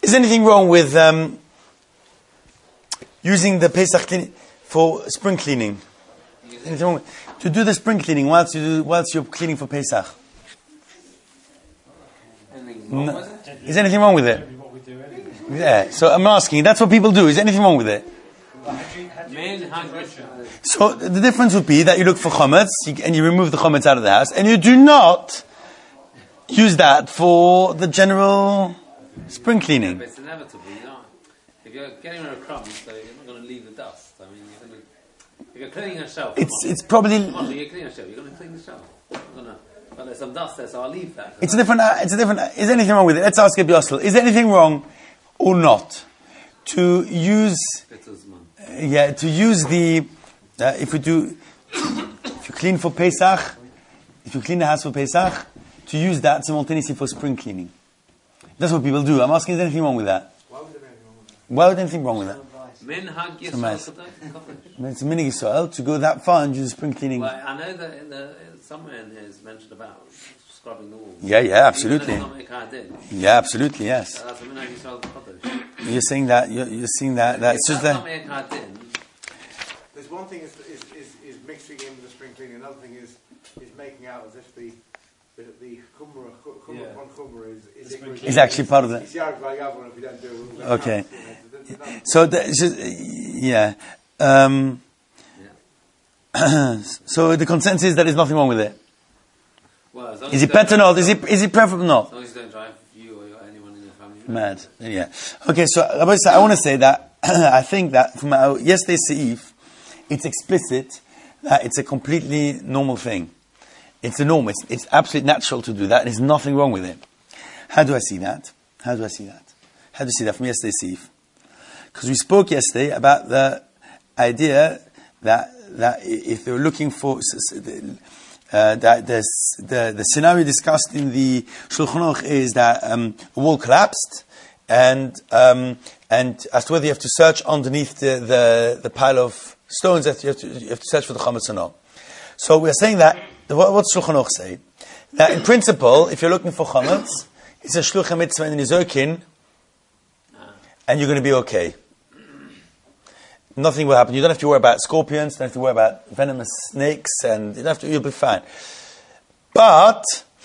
Is there anything wrong with using the Pesach cleaning for spring cleaning? Anything wrong to do the spring cleaning whilst you're cleaning for Pesach? No. Is there anything wrong with it? Yeah. So I'm asking. That's what people do. Is there anything wrong with it? So the difference would be that you look for chametz and you remove the chametz out of the house, and you do not use that for the general spring cleaning. It's inevitable, if you're getting rid of crumbs, so you're not going to leave the dust. I mean, if you're cleaning a shelf, it's probably. You're cleaning a shelf. You're going to clean the shelf. But there's some dust there, so I'll leave that. It's a different. Is there anything wrong with it? Let's ask Rabbi Yosel. Is there anything wrong or not to use? To use the if you clean for Pesach, if you clean the house for Pesach, to use that simultaneously for spring cleaning. That's what people do. I'm asking, is there anything wrong with that? Why would anything wrong with that? It's a minhag Yisrael to go that far and do spring cleaning. Well, I know that somewhere in here is mentioned about scrubbing the walls. Yeah, absolutely. Yeah, absolutely, yes. That's a minhag Yisrael Kodesh. You're saying that. You're seeing that. That's just that. There's one thing is mixing in the spring cleaning. Another thing is making out as if the chumrah is actually part of it. Okay. So so the consensus is that there's nothing wrong with it. Well, is it better or not? Is it preferable or not? As long as you don't drive you or anyone in your family. Mad. Yeah. Okay, so I want to say that I think that from our yesterday's seif, it's explicit that it's a completely normal thing. It's a norm. It's absolutely natural to do that. There's nothing wrong with it. How do I see that? How do you see that from yesterday's seif? Because we spoke yesterday about the idea that if they were looking for that the scenario discussed in the Shulchan Aruch is that a wall collapsed, and as to whether you have to search underneath the pile of stones, that you have to search for the chametz or not. So we are saying that what's Shulchan Aruch say? That in principle, if you're looking for chametz, it's a shluchim mitzvah in nizokin, and you're going to be okay. Nothing will happen. You don't have to worry about scorpions. You don't have to worry about venomous snakes, and you'll be fine. But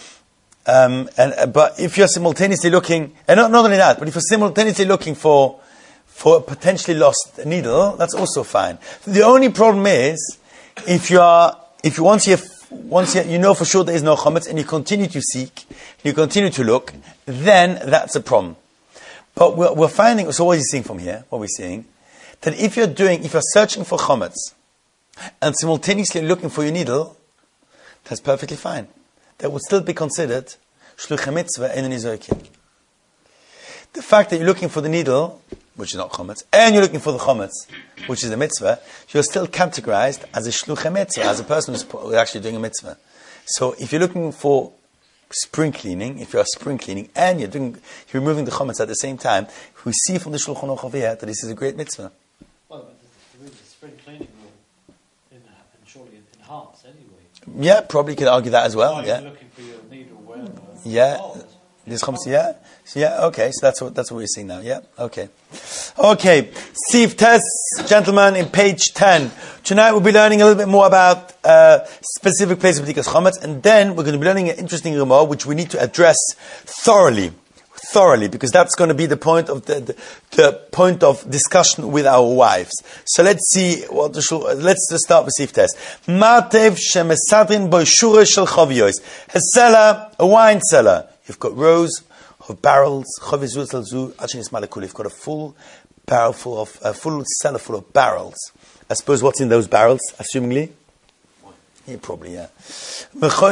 if you're simultaneously looking, and not only that, but if you're simultaneously looking for a potentially lost needle, that's also fine. The only problem is if once you know for sure there is no chametz, and you continue to seek, you continue to look, then that's a problem. But we're finding. So what are you seeing from here? What we're seeing that if you're searching for chametz and simultaneously looking for your needle, that's perfectly fine. That would still be considered shluchim mitzvah in an izokin. The fact that you're looking for the needle, which is not chametz, and you're looking for the chametz, which is the mitzvah, you're still categorized as a shluchim mitzvah, as a person who's actually doing a mitzvah. So if you're looking for spring cleaning, if you're spring cleaning and you're removing the chametz at the same time, we see from the Shulchan Aruch over here that this is a great mitzvah. Well, the spring cleaning will surely enhance anyway. Yeah, probably could argue that as well. Why yeah. You're looking for your needle where? Yeah. This chametz. Yeah. So yeah. Okay. So that's what we're seeing now. Yeah. Okay. Okay. Seif Tes, gentlemen, in page 10. Tonight we'll be learning a little bit more about specific places of B'dikas Chametz, and then we're going to be learning an interesting Gemara which we need to address thoroughly, because that's going to be the point of the point of discussion with our wives. So let's see let's just start with Seif Tes. Matev shemesadrin bo shura shel chaviyos. A cellar, a wine cellar. You've got rows of barrels. You've got a full barrel full of a full cellar full of barrels. I suppose what's in those barrels, assumingly? Yeah, probably, yeah. We have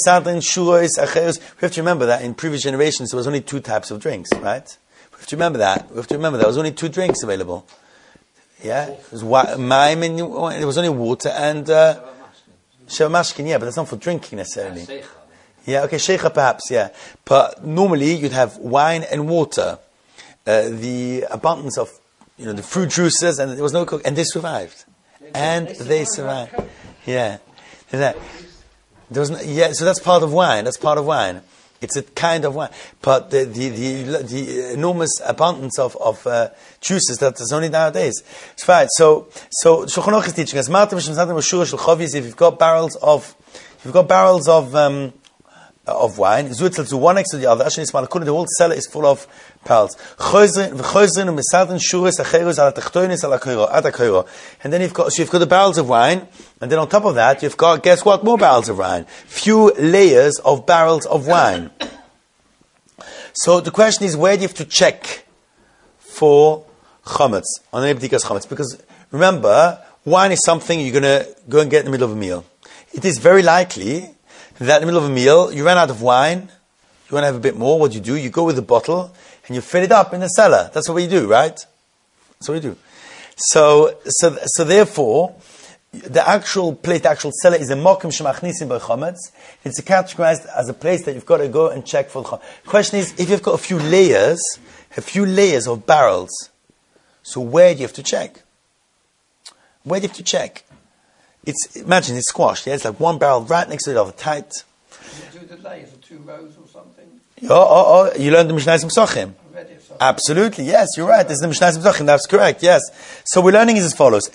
to remember that in previous generations there was only two types of drinks, right? We have to remember that. There was only two drinks available. Yeah? It was there was only water and sheva mashkin, yeah, but that's not for drinking necessarily. Yeah, okay, sheikha perhaps, yeah. But normally you'd have wine and water. The abundance of the fruit juices, and there was no cook, and they survived. They survived. Yeah. So that's part of wine. It's a kind of wine. But the enormous abundance of juices that there's only nowadays. It's fine. So Shulchan Aruch is teaching us, if you've got barrels of wine, Zutzel to one next to the other, the whole cellar is full of barrels. And then you've got the barrels of wine, and then on top of that, you've got, guess what, more barrels of wine. Few layers of barrels of wine. So the question is, where do you have to check for chametz, on any b'dikas chametz? Because remember, wine is something you're going to go and get in the middle of a meal. It is very likely that in the middle of a meal, you ran out of wine, you want to have a bit more, what do? You go with a bottle, and you fill it up in the cellar. That's what we do, right? That's what we do. So therefore, the actual place, the actual cellar is a mokum shemachnisim by chametz. It's categorized as a place that you've got to go and check for the chametz. The question is, if you've got a few layers of barrels, so where do you have to check? Where do you have to check? Imagine it's squashed, yeah? It's like one barrel right next to the other, tight. Does it do the layers of 2 rows or something? You learned the Mishnah Pesachim. Absolutely, yes, you're right. This is the Mishnah Pesachim, that's correct, yes. So we're learning is as follows.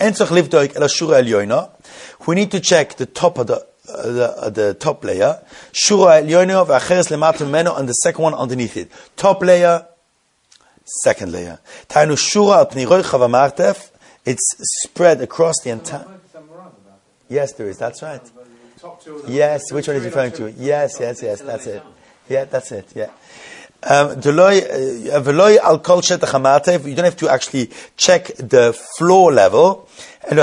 We need to check the top of the top layer. Shura elyono v'acheres lemata meno, and the second one underneath it. Top layer, second layer. Tainu shura al pnei roicha v'martef. It's spread across the entire. Yes, there is. That's right. Yes, which one is he referring to? Yes, that's it. Yeah, that's it. Yeah. You don't have to actually check the floor level. And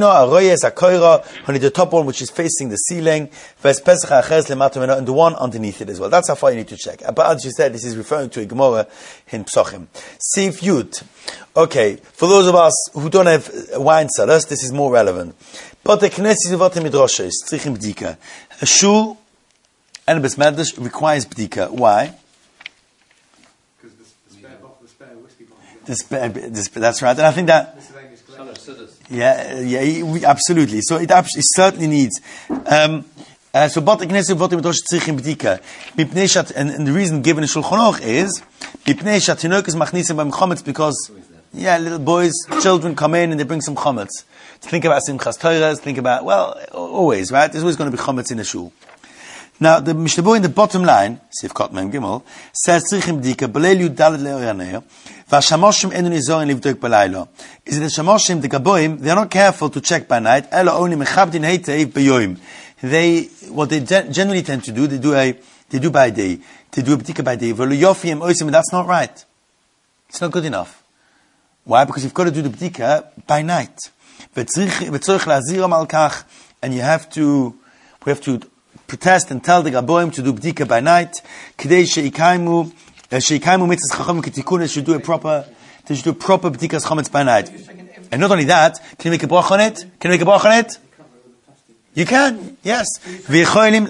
the top one, which is facing the ceiling, and the one underneath it as well. That's how far you need to check. But as you said, this is referring to a Gemara in Pesachim. Sif Yud. Okay, for those of us who don't have wine cellars, this is more relevant. But the Knesset Vatim Midrashes, Tzrichim Bdika. A shul and a Besmedrash requires Bdika. Why? Because the spare whiskey bottle. That's right. And I think that... absolutely. So it certainly needs... so but the Knesset Vatim Midrash Tzrichim Bdika. And the reason given in Shulchan Aruch is because little boys, children come in and they bring some chametz. Think about Simchas Torah, think about, always, right? There's always going to be chametz in the shul. Now, the Mishnah Berurah in the bottom line, Sifkot Mem Gimel, says, Tzrichim Bdika, B'leil Yud Dalet Le'oraneo, V'ashamoshim enu nizorin livdok b'laylo. Is it the Shamoshim, the Gaboim, they're not careful to check by night, Elo only mechabdin heiteiv b'yoim. What they generally tend to do, they do by day. They do a Bdika by day. V'lo and that's not right. It's not good enough. Why? Because you've got to do the Bdika by night. And we have to protest and tell the Gaboim to do Bdika by night. They should do a proper Bdikas Chametz by night. And not only that, can you make a brach on it? You can, yes. And the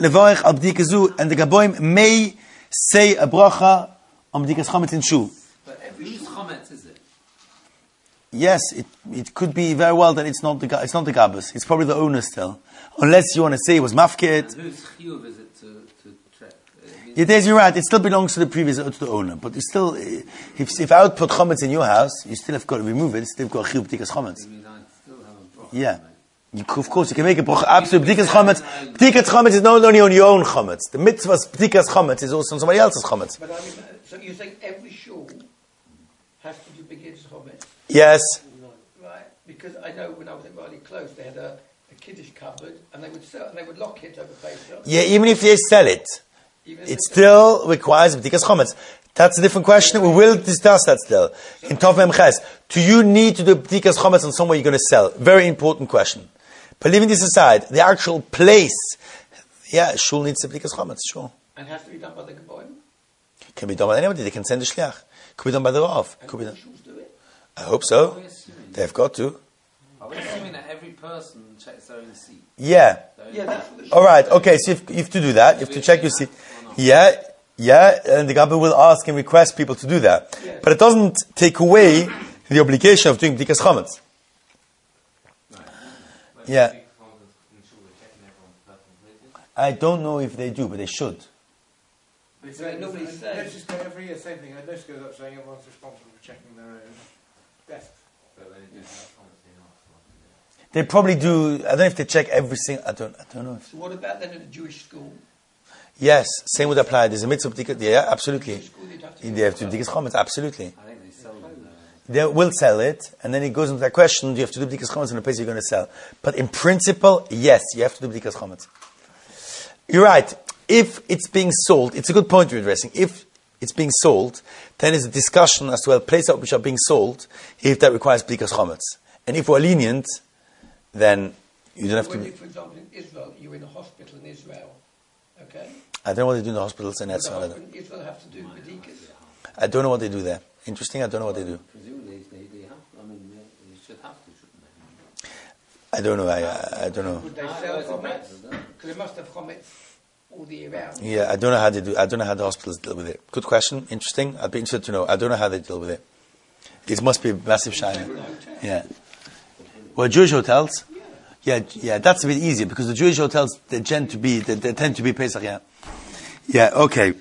Gaboim may say a bracha on Bdikas Chametz in shul. But whose chametz is it? Yes, it could be very well that it's not the Gabbas. It's probably the owner still. Unless you want to say it was Mafkid. And whose chiyuv is it to check? You're right. It still belongs to the owner. But you still, if I would put chametz in your house, you still have got to remove it. You still have got chiyuv b'dikas chametz. I still have a bracha. Yeah. Of course, you can make a bracha. Absolutely. B'dikas chametz. B'dikas chametz is not only on your own chametz. The mitzvah's b'dikas chametz is also on somebody else's chametz. But so you think every shul has to do b'dikas chametz? Yes. Right. Because I know when I was at Riley Close, they had a kiddush cupboard, and they would lock it over Pesach. Yeah, even if they sell it, it still requires b'dikas chametz. That's a different question. We will discuss that still. In Tov Mem Ches, do you need to do b'dikas chametz on somewhere you're going to sell? Very important question. But leaving this aside, the actual place, shul needs b'dikas chametz, sure. And has to be done by the Gaboim? Can be done by anybody. They can send a shliach. Could be done by the Rav. And could be done. shuls do it? I hope so. They've got to. Are we assuming that every person checks their own seat? Yeah. Yeah, that's what the All right. Okay. So you have to do that. You have to check your seat. Yeah. And the Gabba will ask and request people to do that. Yeah. But it doesn't take away the obligation of doing b'dikas chametz. Yeah. I don't know if they do, but they should. Let's normally say. just go every year, same thing. Let's go up saying everyone's responsible for checking their own desks. They probably do. I don't know if they check every single. I don't know. So what about then in a Jewish school? Yes, same would apply. There's a mitzvah b'dikas. Yeah, absolutely. Jewish school they'd have to They have to do b'dikas chometz. Absolutely. I think they sell them. They will sell it, and then it goes into that question: do you have to do b'dikas chometz in the place you're going to sell? But in principle, yes, you have to do b'dikas chometz. You're right. If it's being sold, it's a good point you're addressing. If it's being sold, then there's a discussion as to places which are being sold, if that requires b'dikas chometz. And if we're lenient, then you don't have When to. you, for example, in Israel, you're in a hospital in Israel, okay? I don't know what they do in the hospitals and Would that's the all. hospital in Israel have to do bedikas? I don't know what they do there. Interesting. I don't know what they do. Presumably they have. I mean, they should have to, shouldn't they? I don't know. I don't know. Would they sell chometz? Because they must have chometz all the year round. Yeah, I don't know how they do. I don't know how the hospitals deal with it. Good question. Interesting. I'd be interested to know. I don't know how they deal with it. It must be a massive shine. Yeah. Well, Jewish hotels. Yeah. That's a bit easier because the Jewish hotels they tend to be Pesach. Yeah. Yeah. Okay.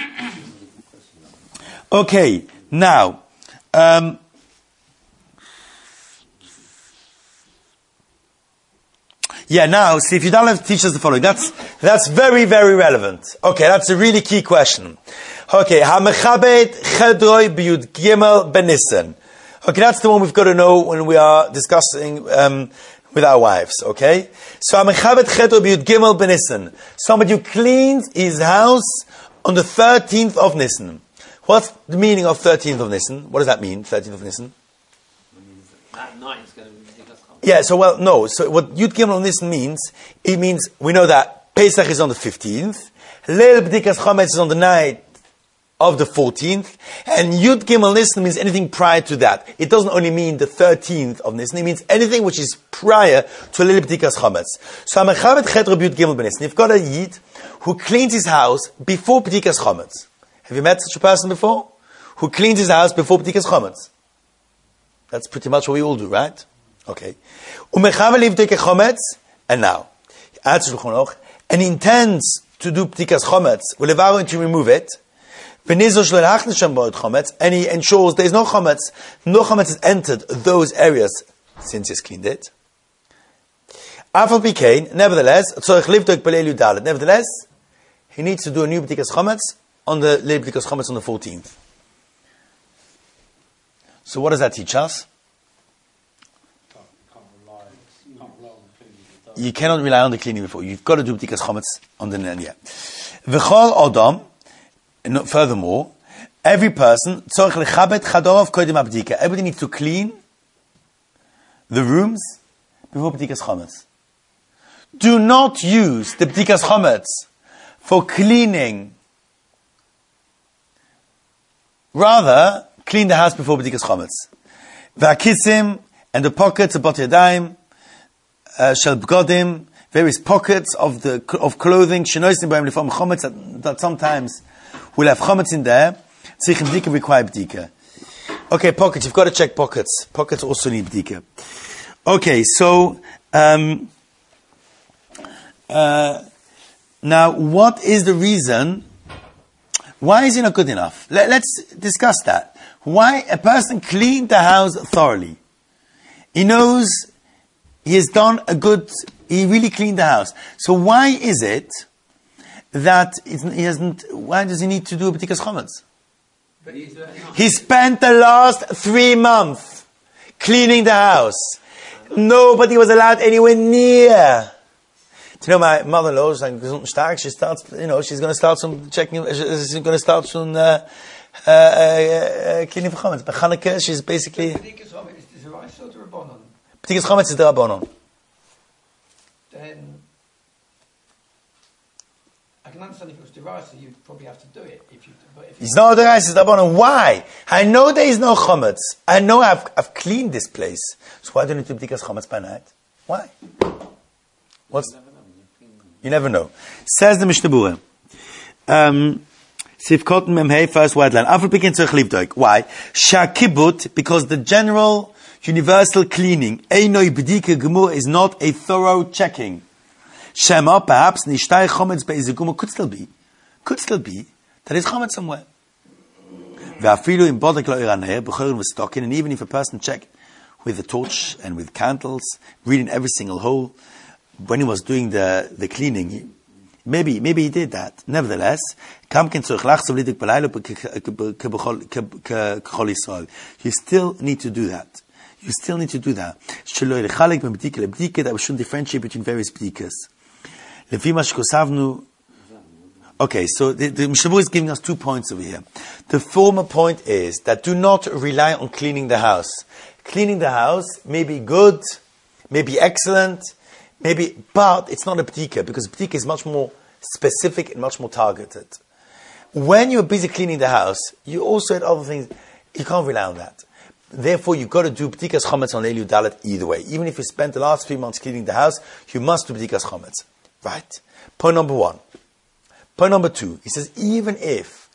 Okay. Now. Yeah, now, see, if you don't have to teach us the following, that's very, very relevant. Okay, that's a really key question. Okay, ha-mechabed chedroi b'yud gimel benissen. Okay, that's the one we've got to know when we are discussing with our wives, okay? So, ha-mechabed chedroi b'yud gimel benissen. Somebody who cleans his house on the 13th of Nisan. What's the meaning of 13th of Nisan? What does that mean, 13th of Nisan? That night is going to be b'dikas chometz. Yeah, so no. So what Yud Gimel on this means, it means, we know that Pesach is on the 15th, Leil B'dikas Chometz is on the night of the 14th, and Yud Gimel Nisan means anything prior to that. It doesn't only mean the 13th of Nisan, it means anything which is prior to Leil B'dikas Chometz. So, Amechabet Chetro B'Yud Gimel B'Nisan. You've got a Yid who cleans his house before B'dikas Chometz. Have you met such a person before? Who cleans his house before B'dikas Chometz? That's pretty much what we all do, right? Okay. And now, and he intends to do b'dikas chometz, to remove it, and he ensures there is no chometz has entered those areas since he's cleaned it. Nevertheless, he needs to do a new b'dikas chometz on the b'dikas chometz on the 14th. So what does that teach us? You cannot rely on the cleaning before. You've got to do b'dikas chometz on the yeah. V'chol odom. Furthermore, every person tzorich lechabed chadorov kodim abdika. Everybody needs to clean the rooms before b'dikas chometz. Do not use the b'dikas chometz for cleaning. Rather, clean the house before b'dikas chometz. V'akisim and the pockets of bot yadayim. Shel b'godim, various pockets of clothing, shenoisim b'ayim lefam chometz, that sometimes we'll have chometz in there. Tzrichim b'dika require b'dika. Okay, pockets, you've got to check pockets. Pockets also need b'dika. Okay, so now what is the reason? Why is it not good enough? Let's discuss that. Why a person cleaned the house thoroughly? He knows he has done he really cleaned the house. So why is it that why does he need to do a b'dikas chometz? He spent the last 3 months cleaning the house. Nobody was allowed anywhere near. Do you know, my mother-in-law is like, she starts, she's going to start some checking, she's going to start some cleaning for chometz. By Chanukah, she's basically... B'dikas chometz is the right sort of rabbanon. B'dikas chometz is the rabbanon. Then I can understand if it was derisa, you'd probably have to do it. It's not the rice, it's the rabbanon. Why? I know there is no chometz. I know I've cleaned this place. So why don't you do b'dikas chometz by night? Why? You never know. Says the Mishnah Berurah. Sivkot Memhei, first white line. After begin to livdoik. Why? Shakibut, because the general universal cleaning, Einoi b'dika gemur, is not a thorough checking. Shema, perhaps, nishtai chometz be'ezegumur, could still be that is chametz somewhere. Ve'afilu im bodek lo iraner b'chorin v'stokin, and even if a person checked with a torch and with candles, reading every single hole, when he was doing the cleaning, maybe he did that. Nevertheless, you still need to do that. That we shouldn't differentiate between various bdikas. Okay, so the Mishnah Berurah is giving us 2 points over here. The former point is that do not rely on cleaning the house. Cleaning the house may be good, may be excellent, but it's not a bdika, because bdika is much more specific and much more targeted. When you're busy cleaning the house, you also had other things. You can't rely on that. Therefore, you've got to do bdikas chometz on Leil Dalet either way. Even if you spent the last 3 months cleaning the house, you must do bdikas chometz. Right? Point number 1. Point number 2. He says, even if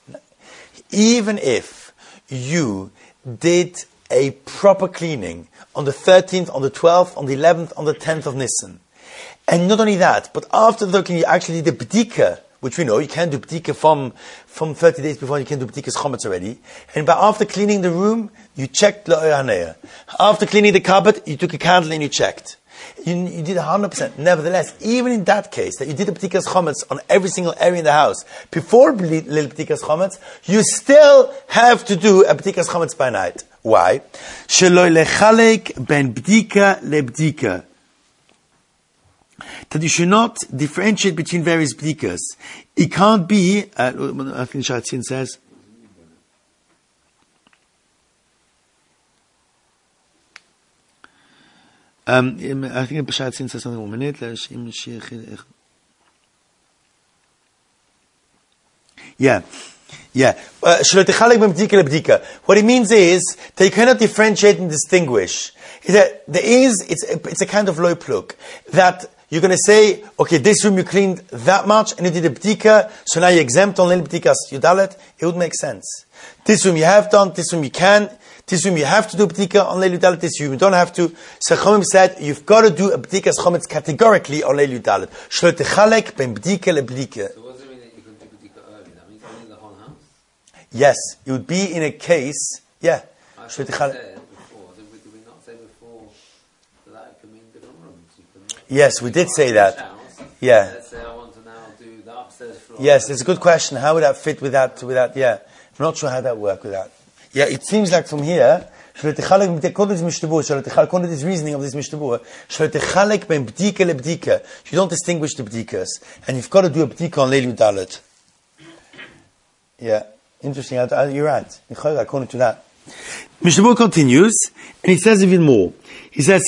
you did a proper cleaning on the 13th, on the 12th, on the 11th, on the 10th of Nisan, and not only that, but after the cleaning, you actually did the bdika, which we know, you can't do bdika from 30 days before, you can do bdikas chometz already. And but after cleaning the room, you checked la'or haneya. After cleaning the cupboard, you took a candle and you checked. You did 100%. Nevertheless, even in that case, that you did a bdikas chometz on every single area in the house, before little bdikas chometz, you still have to do a bdikas chometz by night. Why? Shelo lechalek ben bdika lebdika. That you should not differentiate between various bdikas. It can't be, I think Shatzin says, I think Shatzin says something 1 minute. Yeah. What it means is that you cannot differentiate and distinguish. It's a kind of low plug that you're going to say, okay, this room you cleaned that much and you did a bdika, so now you're exempt on Leil Bdikas Yudalet. It would make sense. This room you have done, this room you can, this room you have to do bdika on Leil Yudalet, this room you don't have to. So Chachamim said, you've got to do a bdikas chometz categorically on Leil Yudalet. Shlo techalek ben bdika lebdika. So what does it mean that you can do bdika early? That means only the whole house? Yes, it would be in a case, yeah. I Shlo thought we techalek. said before, did we not say before that it could mean different rooms? You could not- Yes, we did say that. House. Yeah. Let's say I want to now do the upstairs floor. Yes, it's a good question. How would that fit with that? Yeah. I'm not sure how that would work with that. Yeah, it seems like from here, according to this reasoning of this Mishnah Berurah, you don't distinguish the bdikas, and you've got to do a bdika on Leil Yudalet. Yeah, interesting. You're right. According to that. Mishnah Berurah continues, and he says even more. He says,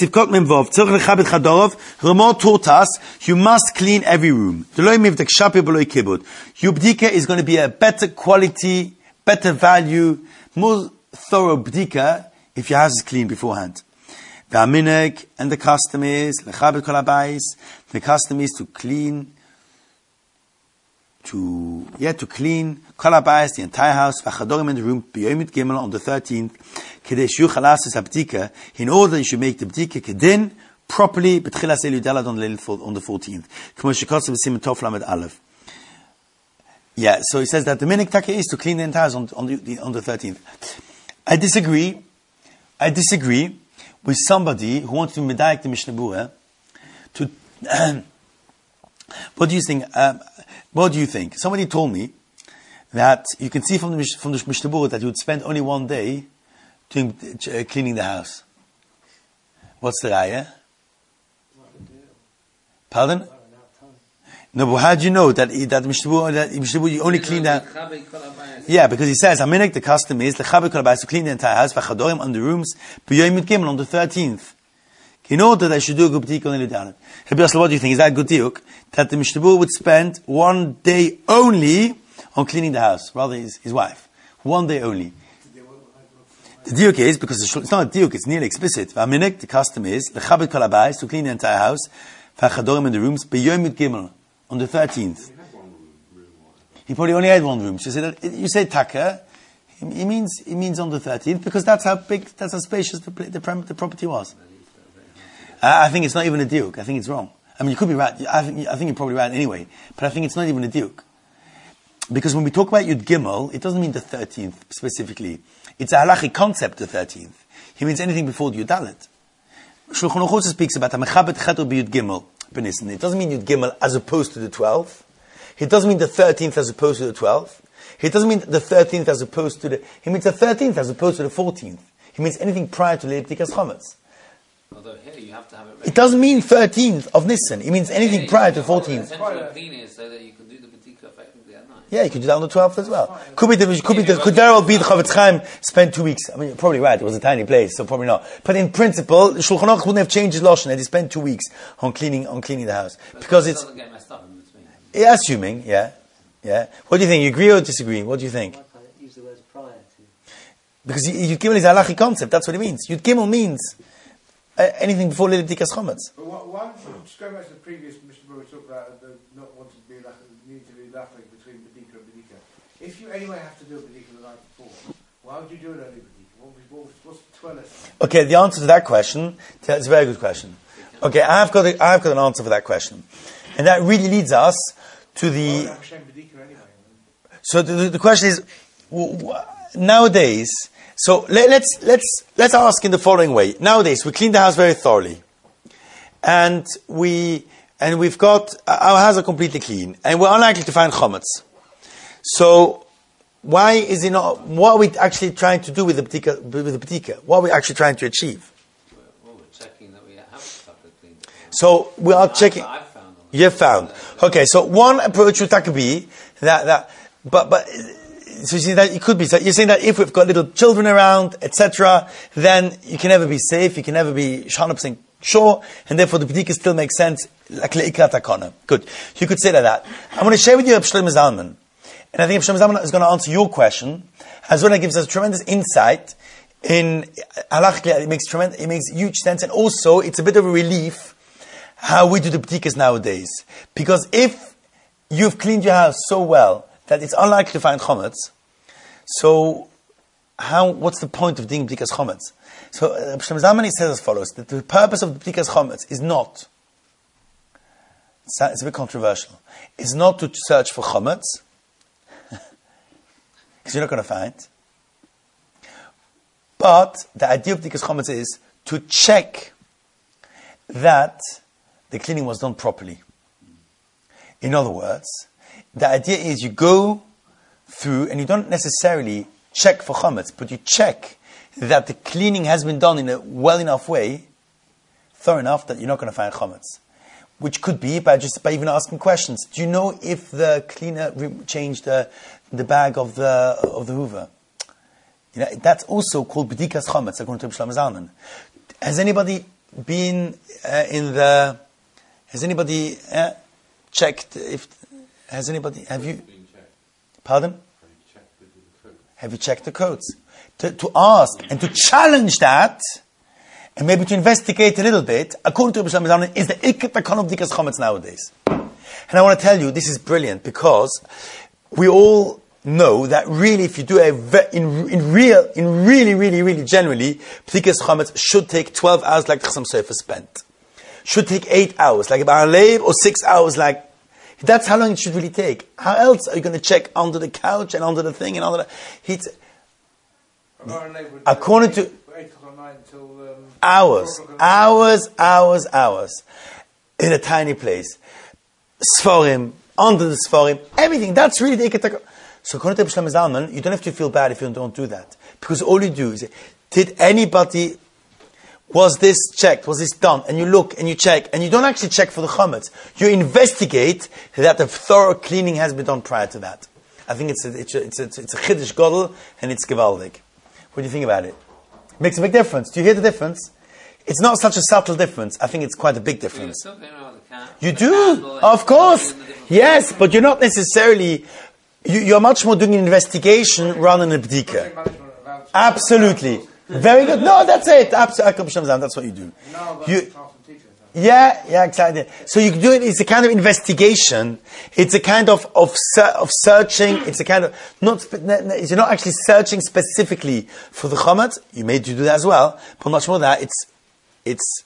Ramah taught us, you must clean every room. Your bdika is going to be a better quality, better value, more thorough bdika if your house is clean beforehand. And the custom is, the custom is to clean kolabayis, the entire house, v'chadorim in the room, b'yomit gimel on the 13th, kadesh yuchalas is abdika, in order you should make the bdika kedin properly, b'tchilas el yudalad on the 14th. K'mo shekotzav b'simen tov lamed aleph. Yeah, so he says that the minik taka is to clean the entire house on the 13th. I disagree with somebody who wants to medayek the Mishnah Berurah to. What do you think? Somebody told me that you can see from the Mishnah Berurah that you would spend only 1 day doing cleaning the house. What's the raya? Pardon? No, but how do you know that Mishnah Berurah you only clean that? Yeah, because he says, Aminik, the custom is to clean the entire house, v'chadorim on the rooms, b'yoyim gimel on the 13th. In order that I should do a good bdika on Leil Yudalet. Rabbi Yosef, what do you think? Is that a good diuk? That the Mishnah Berurah would spend 1 day only on cleaning the house, rather his wife. 1 day only. The diuk is, because it's not a diuk, it's nearly explicit. V'aminik, the custom is, l'chabed kol habayis, to clean the entire house, v'chadorim in the rooms, b'yoyim gimel on the 13th. He probably only had 1 room. So you say taka, it means on the 13th, because that's how spacious the property was. I think it's not even a diuk. I think it's wrong. I mean, you could be right. I think you're probably right anyway. But I think it's not even a diuk. Because when we talk about Yud Gimel, it doesn't mean the 13th specifically. It's a halachic concept, the 13th. He means anything before Yud Dalet. Shulchan Aruch also speaks about a mechabet chetu b'Yud Gimel b'Nisan. It doesn't mean Yud Gimel as opposed to the 12th. It doesn't mean the 13th as opposed to the 12th. It doesn't mean the 13th as opposed to the... He means the 13th as opposed to the 14th. He means anything prior to Leil B'dikas Chometz. Although here you have to have it ready. It doesn't mean 13th of Nisan. It means anything prior to 14th. Essentially clean is so that you can do the B'dika effectively at night. Yeah, you could do that on the 12th as well. Could very well be the Chavetz Chaim spent 2 weeks. I mean, you're probably right. It was a tiny place, so probably not. But in principle, Shulchan Aruch wouldn't have changed his lashon. He spent 2 weeks on cleaning the house because it it's. doesn't get messed up in between. Yeah, assuming, yeah. What do you think? You agree or disagree? What do you think? Why can't it use the words prior to? Because Yud Gimel is a halachic concept. That's what it means. Yud Gimel means anything before Leil B'dikas Chometz. But one, just going back to the previous Mr. Brewer talked about the not wanting to be need to be lacking between B'dika and B'dika. If you anyway have to do a B'dika the night before, why would you do it only B'dika? What's the toilet? Okay, the answer to that question, that's a very good question. Okay, I've got an answer for that question. And that really leads us to the... So the question is, nowadays, so let's ask in the following way. Nowadays, we clean the house very thoroughly. And we've got, our houses are completely clean. And we're unlikely to find chometz. So, why is it not, what are we actually trying to do with the b'dika? What are we actually trying to achieve? Well, we're checking that we have stuff to clean. So, we are checking. I've found them. You've found. Okay, so one approach would be but so you see that it could be. So you're saying that if we've got little children around, etc., then you can never be safe. You can never be 100% sure, and therefore the b'dika still makes sense. Like le'ikrat hakana. Good. You could say that. I'm going to share with you Reb Shlomo Zalman, and I think Reb Shlomo Zalman is going to answer your question, as well as gives us tremendous insight in halachically. It makes huge sense, and also it's a bit of a relief how we do the b'dikas nowadays. Because if you've cleaned your house so well that it's unlikely to find chometz, so what's the point of doing b'dikas chometz? So Reb Shlomo Zalman says as follows, that the purpose of b'dikas chometz is not, it's a bit controversial, is not to search for chometz, because you're not going to find, but the idea of b'dikas chometz is to check that the cleaning was done properly. In other words, the idea is you go through and you don't necessarily check for chometz, but you check that the cleaning has been done in a well enough way, thorough enough that you're not going to find chometz. Which could be by even asking questions. Do you know if the cleaner changed the bag of the Hoover? You know, that's also called b'dikas chometz, according to Reb Shlomo Zalman. Has anybody been Has anybody checked if? Has anybody? Have you? Pardon? Have you checked the codes? To ask and to challenge that, and maybe to investigate a little bit, according to Reb Shlomo Zalman, is the ikkat takon of b'dikas chometz nowadays. And I want to tell you, this is brilliant because we all know that really, if you do really generally, b'dikas chometz should take 12 hours, like the Chassam Sofer spent. Should take 8 hours, like Baal Lev, or 6 hours, like. That's how long it should really take. How else are you going to check under the couch and under the thing and under the? According to hours, in a tiny place, Sforim, under the Sforim, everything. That's really the ikkat. So according to Reb Shlomo Zalman, you don't have to feel bad if you don't do that, because all you do is, did anybody? Was this checked? Was this done? And you look and you check, and you don't actually check for the chometz. You investigate that a thorough cleaning has been done prior to that. I think it's a chiddush gadol, and it's gewaldig. What do you think about it? It makes a big difference. Do you hear the difference? It's not such a subtle difference. I think it's quite a big difference. You do, of course, yes, but you're not necessarily. You're much more doing an investigation rather than a b'dika. Absolutely. Very good. No, that's it. Absolutely. That's what you do. Yeah, exactly. So you do it. It's a kind of investigation. It's a kind of searching. It's a kind of you're not actually searching specifically for the chometz. You may do that as well, but much more than that. It's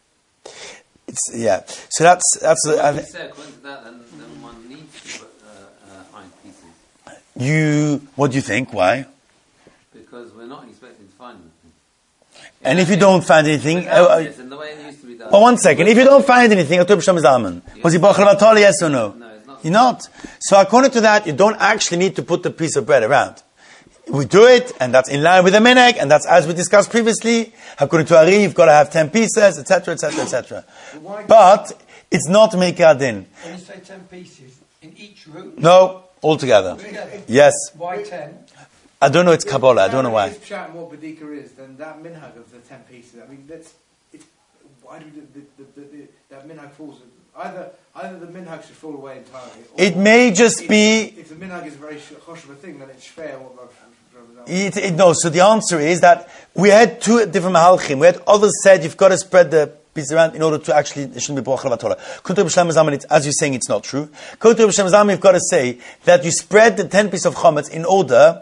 yeah. So that's. According to that, then one needs to put iron pieces what do you think? Why? Because we're not expecting to find anything. And if you don't find anything, Without this and the way it used to be done. well, 1 second. If you don't find anything, was he Bachal Vatala, yes or no? No, it's not. You're not. So according to that, you don't actually need to put the piece of bread around. We do it, and that's in line with the minhag, and that's as we discussed previously. According to Ari, you've got to have 10 pieces, etc., etc., etc. But it's not Meikar Din. When you say 10 pieces, in each room? No, altogether. Yes. Why 10? I don't know, it's Kabbalah, I don't know why. If Pshat and what Badika is, then that minhag of the 10 pieces, I mean, why do that minhag falls? Either the minhag should fall away entirely. Or It may just be... If the minhag is a very choshev thing, then it's fair. No, so the answer is that we had 2 different mahalchim. We had others said you've got to spread the piece around in order to actually, it shouldn't be B'chol Vatola. As you're saying, it's not true. You've got to say that you spread the 10 piece of chametz in order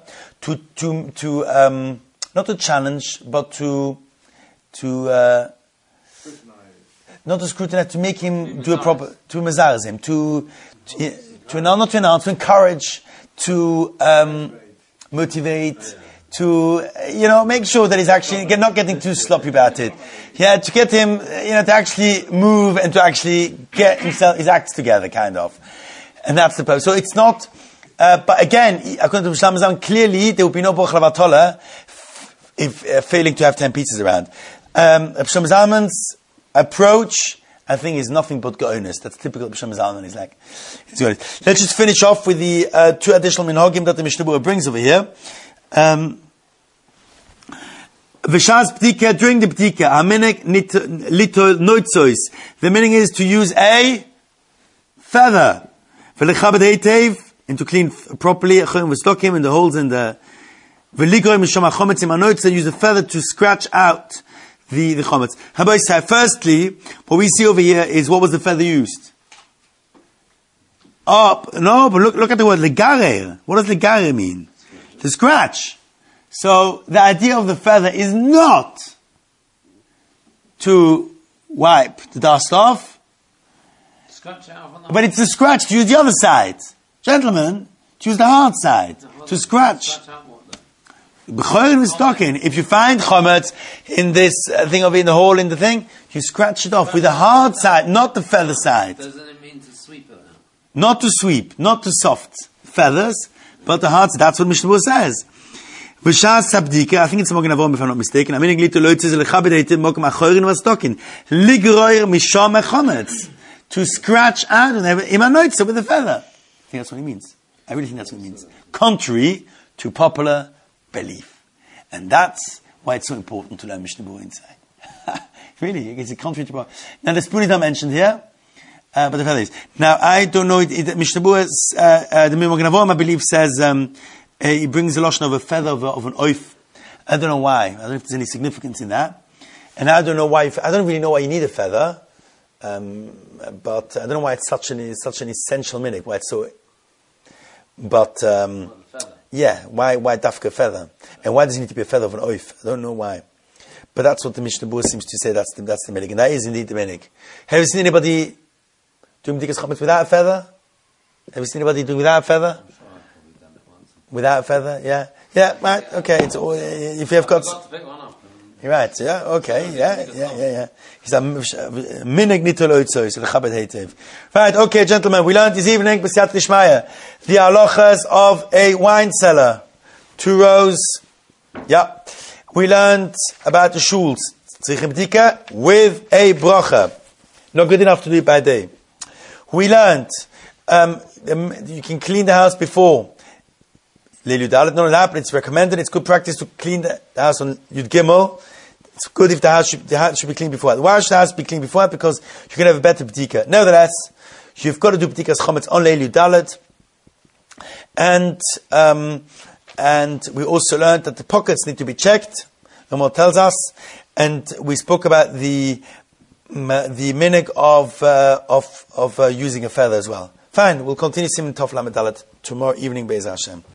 to not to challenge, but to not to scrutinize, to make him do a proper, to mazarz him, to encourage, to motivate, to make sure that he's actually not getting too sloppy about it. Yeah, to get him, to actually move and to actually get his acts together, kind of. And that's the purpose. So it's not. But again, according to Mishlam Zam, clearly there will be no B'chol Vatola if failing to have 10 pieces around. Mishlam Zalman's approach, I think, is nothing but go'onus. That's typical of Mishlam Zalman. He's like, let's just finish off with the 2 additional minhagim that the Mishnah Berurah brings over here. V'shas b'tika, during the b'tika, ha'minek litol noitzois. The meaning is to use a feather. V'lechabed heitev, and to clean properly, v'stokim, and the holes in the v'ligoy misham ha'chometz im ha'noitz, use a feather to scratch out the chometz. Firstly, what we see over here is, what was the feather used? But look at the word legarer. What does legarer mean? To scratch. So the idea of the feather is not to wipe the dust off, Scratch out on the but it's to scratch, to use the other side. Gentlemen, to use the hard side. To scratch. Scratch out what then? If you find chometz in this thing in the hole in the thing, you scratch it off with the hard side, not the feather side. Doesn't it mean to sweep it out? Not to sweep, not to soft feathers, but the hard side. That's what Mishnah Berurah says. V'shas sabdika, I think it's Magen Avraham if I'm not mistaken. I mean, to scratch out with the feather. I think that's what he means. I really think that's what it means. Contrary to popular belief. And that's why it's so important to learn Mishnah Berurah inside. Really, it's a contrary to popular. Now the spoon is not mentioned here, but the feather is. Now I don't know, Mishnah Berurah, the Magen Avraham I believe says, he brings the lashon of a feather of an oif. I don't know why. I don't know if there's any significance in that. And I don't know why. I don't really know why you need a feather. But I don't know why it's such an essential minhag. Why it's so. But yeah, why dafka feather? And why does it need to be a feather of an oif? I don't know why. But that's what the Mishnah Berurah seems to say. That's the minhag, and that is indeed the minhag. Have you seen anybody doing b'dikas chametz without a feather? Have you seen anybody doing without a feather? Without a feather, yeah, right, okay. It's all, if you have got, to pick one up. You're right, yeah, okay, yeah. He's a minig nitol oitzois, lechabed heitev. Right, okay, gentlemen, we learned this evening b'siyat lishmaya the halachas of a wine cellar, 2 rows. Yeah, we learned about the shuls tzrichim b'dika with a bracha. Not good enough to do it by day. We learned you can clean the house before Leil Yud Dalet. Not only that, but it's recommended. It's good practice to clean the house on Yud Gimel. It's good if the house should be cleaned before that. Why should the house be cleaned before that? Because you can have a better b'dika. Nevertheless, you've got to do b'dikas chometz on Leil Yud Dalet. And we also learned that the pockets need to be checked. Ramah tells us, and we spoke about the minhag of using a feather as well. Fine, we'll continue Siman Tov Lamed Dalet tomorrow evening, Be'ez Hashem.